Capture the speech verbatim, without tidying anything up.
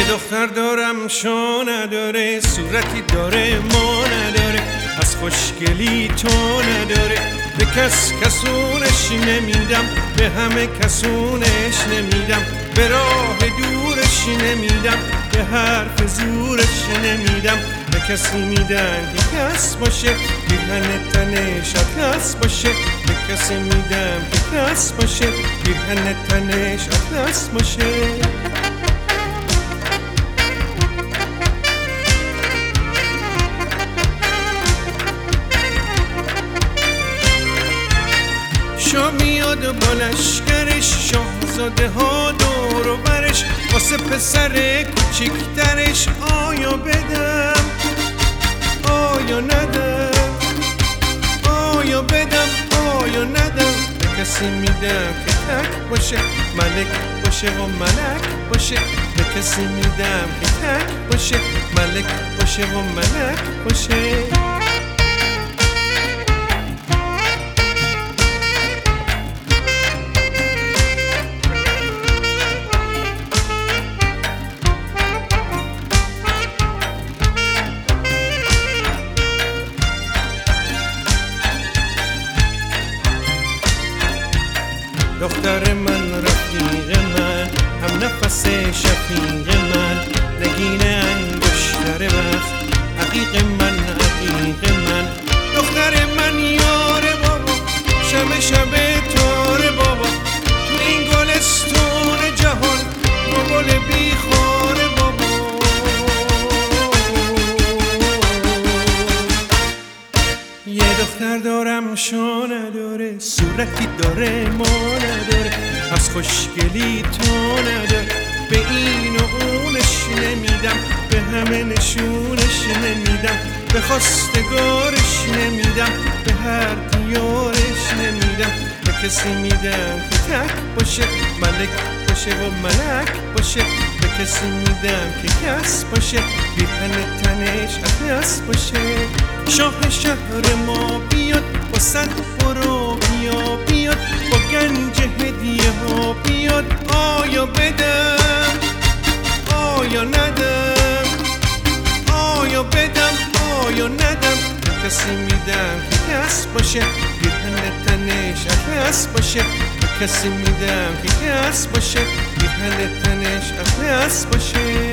دختر دارم شو نداره، صورتی داره ما نداره، از خوشگلی تو نداره. به کس کسونش نمیدم، به همه کسونش نمیدم، به راه دورش نمیدم، به حرف زورش نمیدم. به کسی میدن که کس باشه، پیرهن تنش اطلس باشه. به کسی میدم که کس باشه، پیرهن تنش اطلس باشه. شاه میاد با لشکرش، شاهزاده ها دور و برش، واسه پسر کوچیکترش آیا بدم آیا ندم، آیا بدم آیا ندم. به کسی میدم که تک باشه، ملک باشه و ملک باشه. به کسی میدم که تک باشه، ملک باشه و ملک باشه. دختر من رفیق من، هم نفس شفیق من، نگین انگشتر وقت، عقیق من عقیق من. دختر من یار بابا، شب شب تار بابا، تو این گلستون جهان رو گل بیخار بابا. یه دختر دارم شو نداره، صورتی داره ما نداره، از خوشگلی تو نداره. به این و اونش نمیدم، به همه نشونش نمیدم، به خواستگارش نمیدم، به هر دیارش نمیدم. به کسی میدم که تک باشه، ملک باشه و ملک باشه. به کسی میدم که کس باشه، پیرهن تنش اطلس باشه. شاه شهر ما بیاد، با صد برو بیا بیاد، با گنج هدیه ها بیاد. آیا بدم آیا ندم، آیا بدم آیا ندم. به کسی میدم که کس باشه، پیرهن تنش اطلس باشه. به کسی میدم که کس باشه، پیرهن تنش اطلس باشه.